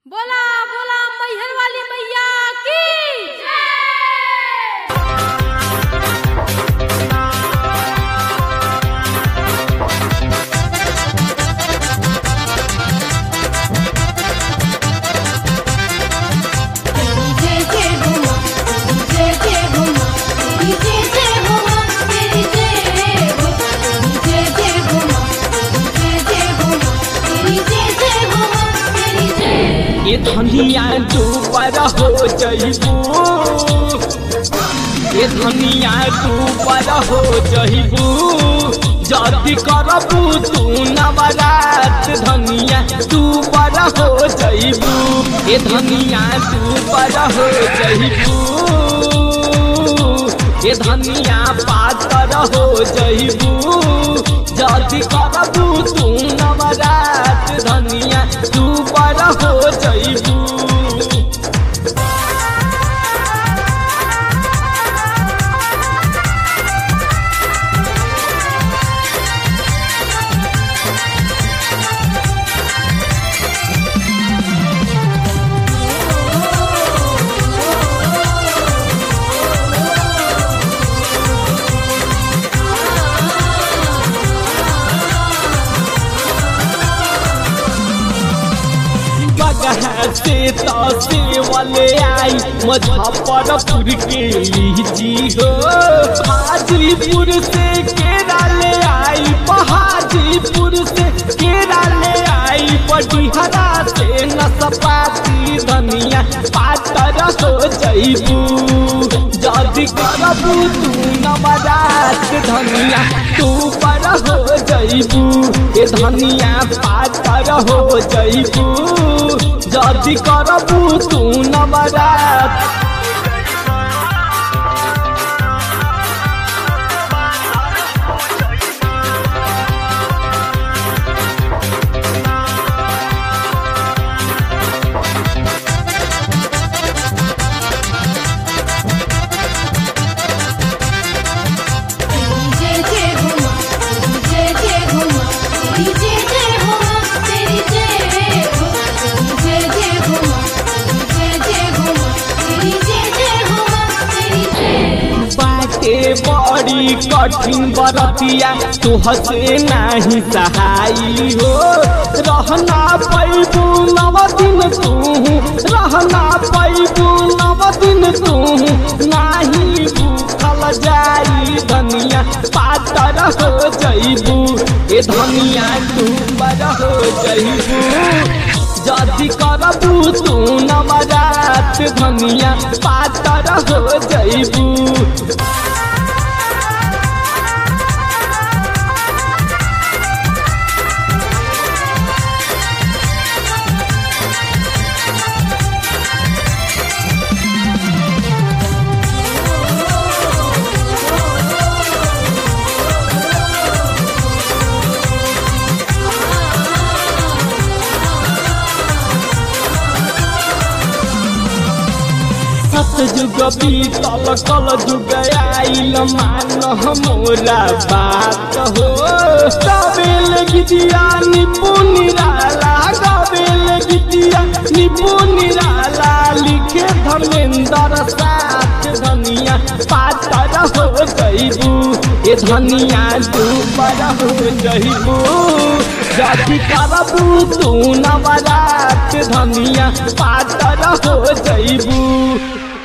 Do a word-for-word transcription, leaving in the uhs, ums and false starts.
बोला बोला मैहर वाली मैया की ये धनिया ऊपर हो जइबू, ये धनिया ऊपर हो जइबू, जल्दी करबू तू नवरात धनिया ऊपर हो जइबू, ये धनिया ऊपर हो जइबू, ये धनिया पातर हो जइबू, जल्दी करबू तू नवरात धनिया ऊपर हो जइबू। से से वाले आई मुजफ्फरपुर के लीची हो, हाजीपुर से केरा ले आई, हाजीपुर से केरा ले आई, बडिहरा से नसपाती धनिया पातर हो जइबू, जल्दी करबू तू नवरात धनिया तू पर हो जइबू, ये धनिया पातर हो जइबू, जल्दी करबू तू नवरात। बड़ी कठिन बरतिया तुहसे नहीं सहाई हो, रहना पैबू नव दिन तू, रहना पैबू नव दिन तू, नहीं भूखल जाई धनिया पातर हो जइबू, ये धनिया तू पर हो जइबू, जल्दी करबू तू नवरात धनिया पातर हो जइबू। सतयुग बीतल कल जुग आइल मान मोरा बात हो, गबेल गीतिया निपुण निराला, गबेल गीतिया निपुण निराला, लिखे धर्मेंद्र साथ धनिया पातर हो जइबू, ये धनिया ऊपर हो जइबू, जल्दी करबू तू नवरात धनिया पातर हो जइबू।